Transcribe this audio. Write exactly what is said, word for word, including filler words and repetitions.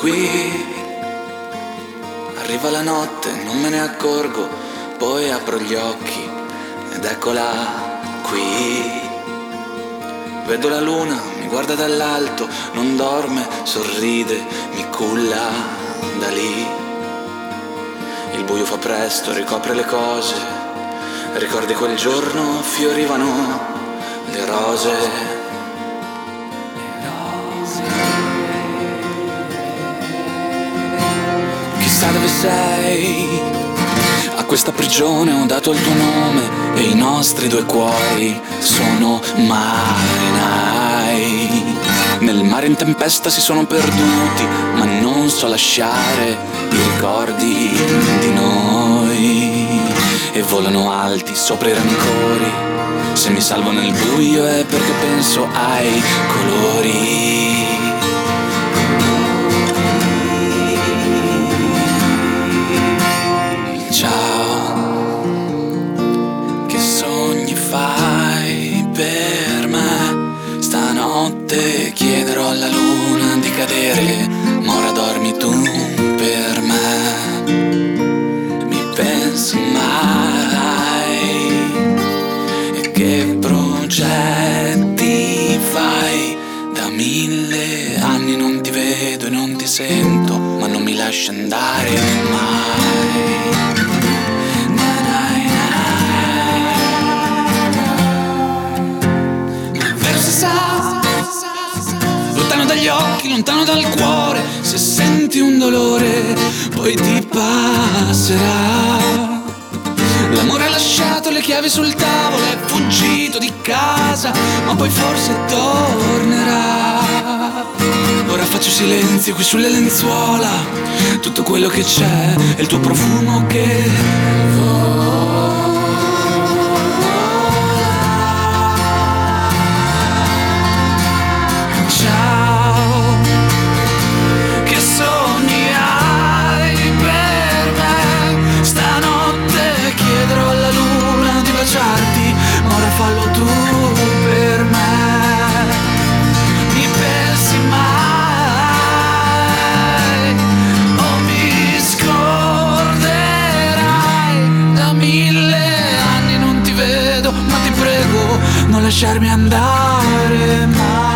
qui. Arriva la notte, non me ne accorgo, poi apro gli occhi ed eccola qui. Vedo la luna, mi guarda dall'alto, non dorme, sorride, mi culla da lì. Il buio fa presto, ricopre le cose, ricordi quel giorno fiorivano le rose. Chissà dove sei, a questa prigione ho dato il tuo nome e i nostri due cuori sono marinai. Nel mare in tempesta si sono perduti, ma non so lasciare i ricordi di noi. E volano alti sopra i rancori, se mi salvo nel buio è perché penso ai colori. Ciao, che sogni fai per me? Stanotte chiederò alla luna di cadere, ma ora dormi tu per me. Mi pensi mai? E che progetti fai? Da mille anni non ti vedo e non ti sento, ma non mi lasci andare mai. Lontano dagli occhi, lontano dal cuore, se senti un dolore poi ti passerà. L'amore ha lasciato le chiavi sul tavolo, è fuggito di casa, ma poi forse tornerà. Ora faccio silenzio qui sulle lenzuola, tutto quello che c'è è il tuo profumo che vola. Ciao, che sogni hai per me? Stanotte chiederò alla luna di baciarti, ma ora fallo tu per me. Mi pensi mai o mi scorderai? Da mille anni non ti vedo, ma ti prego non lasciarmi andare mai.